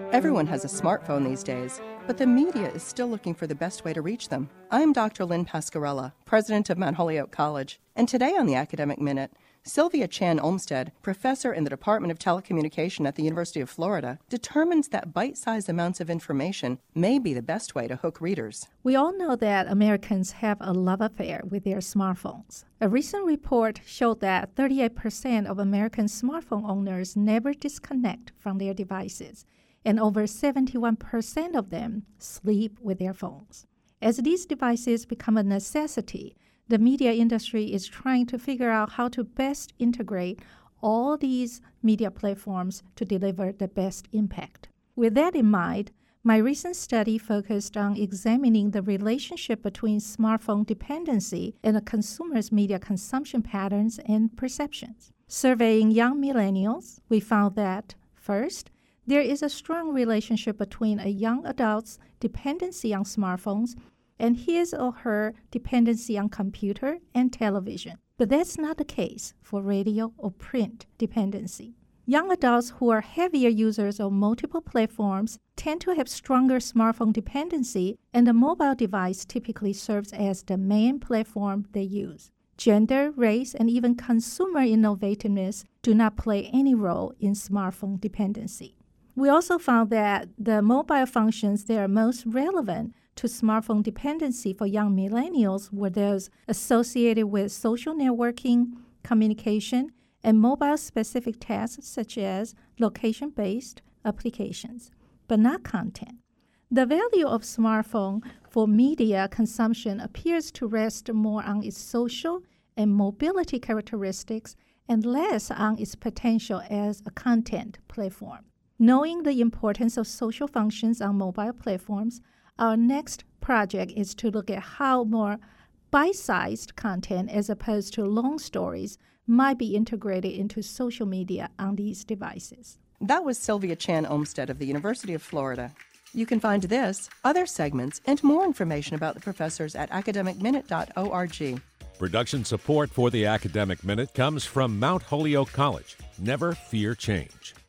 Everyone has a smartphone these days, but the media is still looking for the best way to reach them. I'm Dr. Lynn Pascarella, president of Mount Holyoke College, and today on the Academic Minute, Sylvia Chan Olmsted, professor in the Department of Telecommunication at the University of Florida, determines that bite-sized amounts of information may be the best way to hook readers. We all know that Americans have a love affair with their smartphones. A recent report showed that 38% of American smartphone owners never disconnect from their devices, and over 71% of them sleep with their phones. As these devices become a necessity, the media industry is trying to figure out how to best integrate all these media platforms to deliver the best impact. With that in mind, my recent study focused on examining the relationship between smartphone dependency and a consumer's media consumption patterns and perceptions. Surveying young millennials, we found that, first, there is a strong relationship between a young adult's dependency on smartphones and his or her dependency on computer and television. But that's not the case for radio or print dependency. Young adults who are heavier users of multiple platforms tend to have stronger smartphone dependency, and the mobile device typically serves as the main platform they use. Gender, race, and even consumer innovativeness do not play any role in smartphone dependency. We also found that the mobile functions that are most relevant to smartphone dependency for young millennials were those associated with social networking, communication, and mobile-specific tasks such as location-based applications, but not content. The value of smartphone for media consumption appears to rest more on its social and mobility characteristics and less on its potential as a content platform. Knowing the importance of social functions on mobile platforms, our next project is to look at how more bite-sized content as opposed to long stories might be integrated into social media on these devices. That was Sylvia Chan Olmsted of the University of Florida. You can find this, other segments, and more information about the professors at academicminute.org. Production support for the Academic Minute comes from Mount Holyoke College. Never fear change.